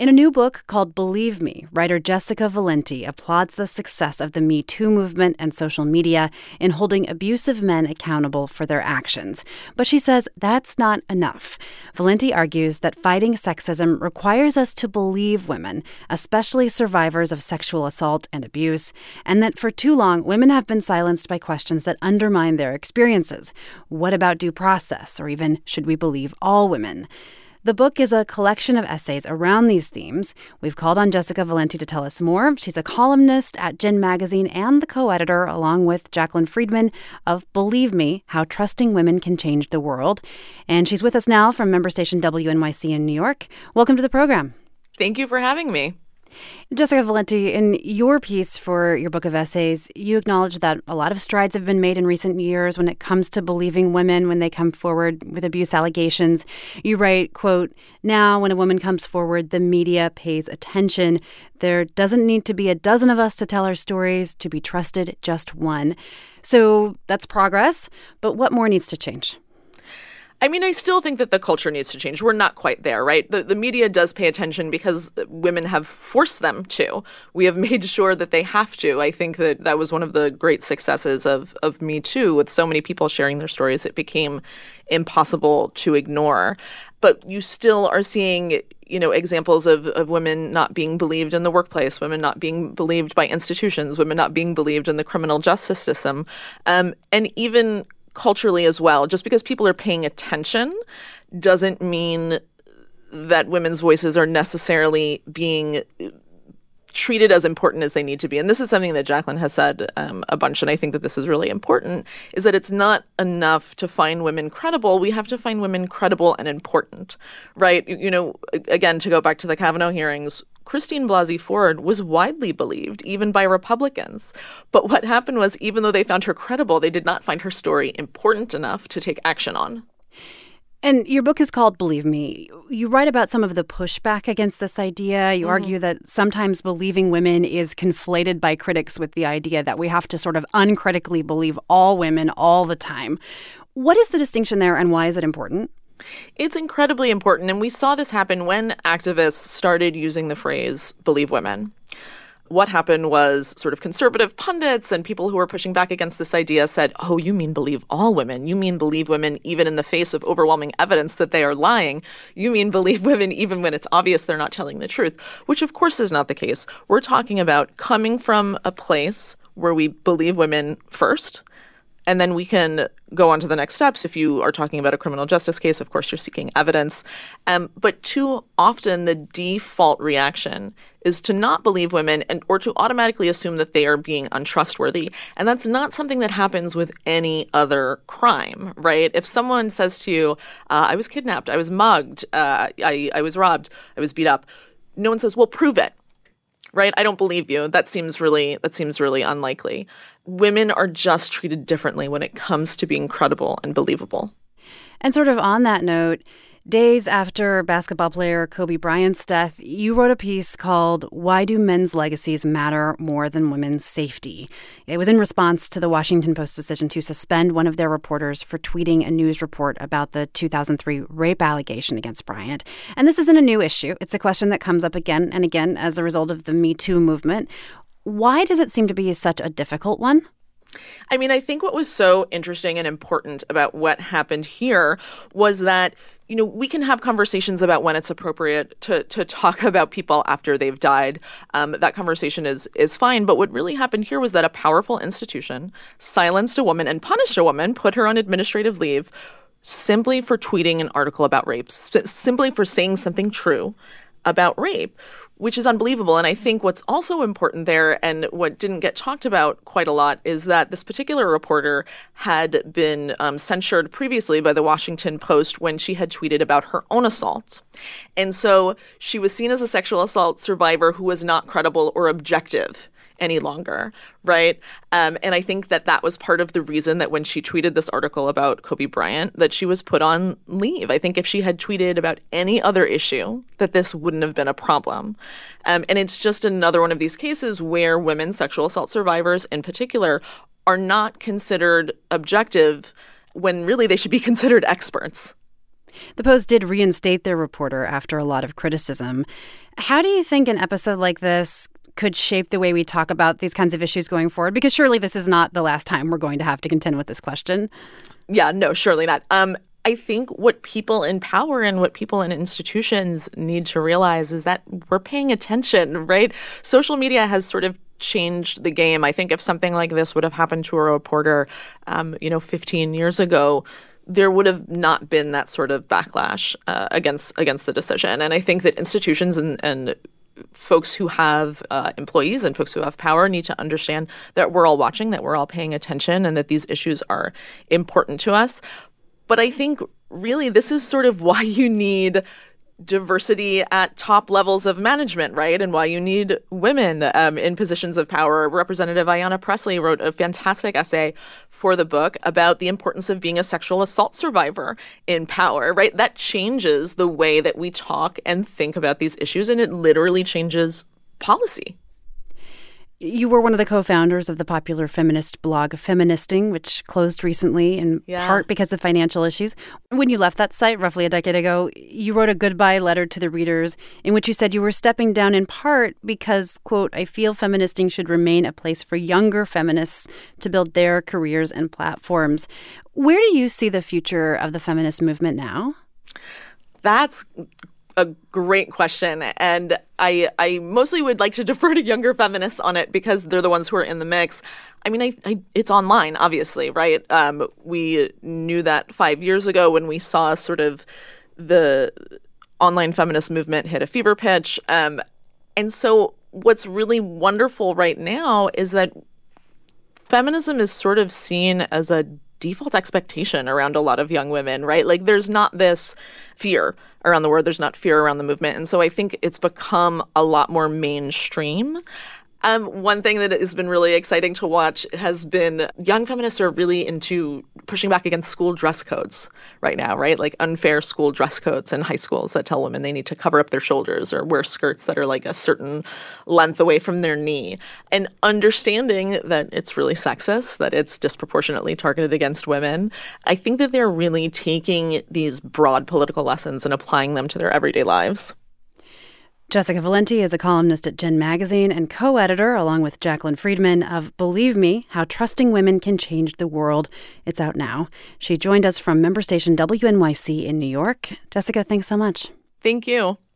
In a new book called Believe Me, writer Jessica Valenti applauds the success of the Me Too movement and social media in holding abusive men accountable for their actions. But she says that's not enough. Valenti argues that fighting sexism requires us to believe women, especially survivors of sexual assault and abuse, and that for too long, women have been silenced by questions that undermine their experiences. What about due process? Or even, should we believe all women? The book is a collection of essays around these themes. We've called on Jessica Valenti to tell us more. She's a columnist at Gin Magazine and the co-editor, along with Jaclyn Friedman, of Believe Me, How Trusting Women Can Change the World. And she's with us now from member station WNYC in New York. Welcome to the program. Thank you for having me. Jessica Valenti, in your piece for your book of essays, you acknowledge that a lot of strides have been made in recent years when it comes to believing women when they come forward with abuse allegations. You write, quote, "Now, when a woman comes forward, the media pays attention. There doesn't need to be a dozen of us to tell our stories, to be trusted, just one." So that's progress, but what more needs to change? I mean, I still think that the culture needs to change. We're not quite there, right? The media does pay attention because women have forced them to. We have made sure that they have to. I think that was one of the great successes of Me Too. With so many people sharing their stories, it became impossible to ignore. But you still are seeing, examples of women not being believed in the workplace, women not being believed by institutions, women not being believed in the criminal justice system, and even culturally as well. Just because people are paying attention doesn't mean that women's voices are necessarily being treated as important as they need to be. And this is something that Jaclyn has said a bunch, and I think that this is really important, is that it's not enough to find women credible. We have to find women credible and important, right? Again, to go back to the Kavanaugh hearings, Christine Blasey Ford was widely believed, even by Republicans. But what happened was, even though they found her credible, they did not find her story important enough to take action on. And your book is called Believe Me. You write about some of the pushback against this idea. You argue that sometimes believing women is conflated by critics with the idea that we have to sort of uncritically believe all women all the time. What is the distinction there, and why is it important? It's incredibly important, and we saw this happen when activists started using the phrase "believe women." What happened was sort of conservative pundits and people who were pushing back against this idea said, "Oh, you mean believe all women? You mean believe women even in the face of overwhelming evidence that they are lying? You mean believe women even when it's obvious they're not telling the truth?" Which, of course, is not the case. We're talking about coming from a place where we believe women first, and then we can go on to the next steps. If you are talking about a criminal justice case, of course, you're seeking evidence. But too often the default reaction is to not believe women or to automatically assume that they are being untrustworthy. And that's not something that happens with any other crime, right? If someone says to you, "I was kidnapped, I was mugged, I was robbed, I was beat up," no one says, "Well, prove it." Right? "I don't believe you. That seems really unlikely." Women are just treated differently when it comes to being credible and believable. And sort of on that note, days after basketball player Kobe Bryant's death, you wrote a piece called "Why Do Men's Legacies Matter More Than Women's Safety?" It was in response to the Washington Post's decision to suspend one of their reporters for tweeting a news report about the 2003 rape allegation against Bryant. And this isn't a new issue. It's a question that comes up again and again as a result of the Me Too movement. Why does it seem to be such a difficult one? I mean, I think what was so interesting and important about what happened here was that, we can have conversations about when it's appropriate to talk about people after they've died. That conversation is fine. But what really happened here was that a powerful institution silenced a woman and punished a woman, put her on administrative leave, simply for tweeting an article about rape, simply for saying something true about rape, which is unbelievable. And I think what's also important there, and what didn't get talked about quite a lot, is that this particular reporter had been censured previously by the Washington Post when she had tweeted about her own assault. And so she was seen as a sexual assault survivor who was not credible or objective any longer, right? And I think that was part of the reason that when she tweeted this article about Kobe Bryant, that she was put on leave. I think if she had tweeted about any other issue, that this wouldn't have been a problem. And it's just another one of these cases where women sexual assault survivors in particular are not considered objective when really they should be considered experts. The Post did reinstate their reporter after a lot of criticism. How do you think an episode like this could shape the way we talk about these kinds of issues going forward? Because surely this is not the last time we're going to have to contend with this question. Yeah, no, surely not. I think what people in power and what people in institutions need to realize is that we're paying attention, right? Social media has sort of changed the game. I think if something like this would have happened to a reporter, 15 years ago, there would have not been that sort of backlash against the decision. And I think that institutions and folks who have employees and folks who have power need to understand that we're all watching, that we're all paying attention, and that these issues are important to us. But I think really this is sort of why you need diversity at top levels of management, right? And why you need women in positions of power. Representative Ayanna Pressley wrote a fantastic essay for the book about the importance of being a sexual assault survivor in power, right? That changes the way that we talk and think about these issues, and it literally changes policy. You were one of the co-founders of the popular feminist blog Feministing, which closed recently in part because of financial issues. When you left that site roughly a decade ago, you wrote a goodbye letter to the readers in which you said you were stepping down in part because, quote, I feel Feministing should remain a place for younger feminists to build their careers and platforms. Where do you see the future of the feminist movement now? That's a great question. And I mostly would like to defer to younger feminists on it because they're the ones who are in the mix. I mean, it's online, obviously, right? We knew that 5 years ago when we saw sort of the online feminist movement hit a fever pitch. And so what's really wonderful right now is that feminism is sort of seen as a default expectation around a lot of young women, right? Like there's not this fear around the word, there's not fear around the movement. And so I think it's become a lot more mainstream. One thing that has been really exciting to watch has been young feminists are really into pushing back against school dress codes right now, right? Like unfair school dress codes in high schools that tell women they need to cover up their shoulders or wear skirts that are like a certain length away from their knee. And understanding that it's really sexist, that it's disproportionately targeted against women, I think that they're really taking these broad political lessons and applying them to their everyday lives. Jessica Valenti is a columnist at Gen Magazine and co-editor, along with Jacqueline Friedman, of Believe Me, How Trusting Women Can Change the World. It's out now. She joined us from member station WNYC in New York. Jessica, thanks so much. Thank you.